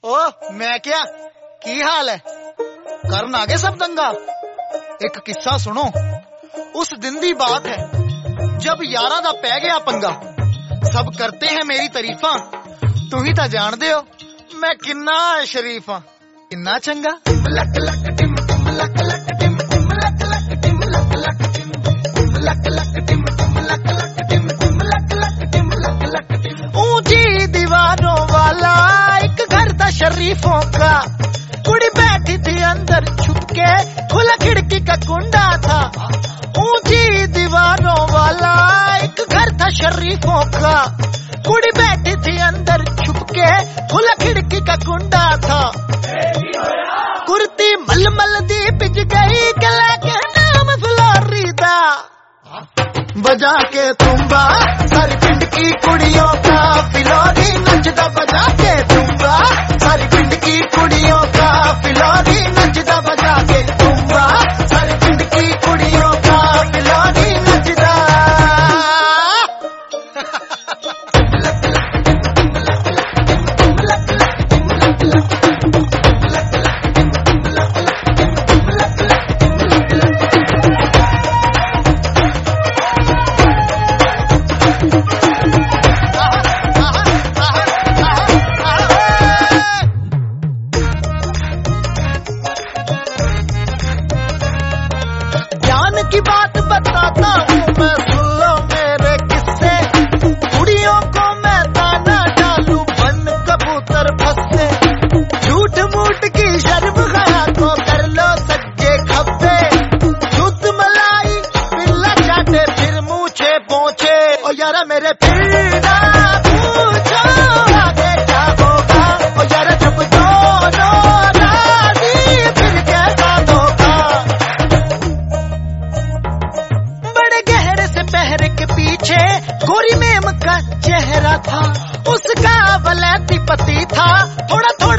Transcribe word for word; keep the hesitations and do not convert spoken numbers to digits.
ओ मैं क्या की हाल है करन आ गए सब दंगा। एक किस्सा सुनो, उस दिन दी बात है जब यारा दा पै गया पंगा। सब करते हैं मेरी तारीफा, तू ही ता जान दे हो मैं किन्ना शरीफ हाँ, किन्ना चंगा। लक लक टिम टिम लक लक टिम टिम लक लक टिम लक लक टिम टिम लक लक टिम टिम लक लक टिम टिम लक लक टिम लक लक टिम। ऊंची दीवारों वाला एक घर था शरीफों का, कुड़ी बैठी थी अंदर छुप के, खुला खिड़की का कुंडा था। ऊंची दीवारों वाला एक घर था शरीफों का, कुड़ी बैठी थी अंदर छुप के, खुला खिड़की का कुंडा था। कुर्ती मलमल दी पिज गई, गला के नाम फ्लोरिदा, बजा के तुम्बा सारी पिंड की कुड़ियों का फिलौरी नचदा। बजा के तुम्बा सारी पिंड की कुड़ियों का फिलौरी नचदा। बजा के तुम्बा सारी पिंड की कुड़ियों का फिलौरी नचदा। की बात बताता हूँ मैं, सुन लो मेरे किस्से। कुड़ियों को मैं दाना डालू बन कबूतर फंसे, झूठ मूठ की शर्म गया तो कर लो सच्चे खब्बे। दूध मलाई पिल्ला चाटे फिर मूछे पहुंचे, ओ यारा मेरे फिर ना पूछो आगे क्या होगा। ओ यारा जब दोनों राजी फिर कैसा धोखा। पहरे के पीछे गोरी मेम का चेहरा था, उसका वलैती पति था, थोड़ा थोड़ा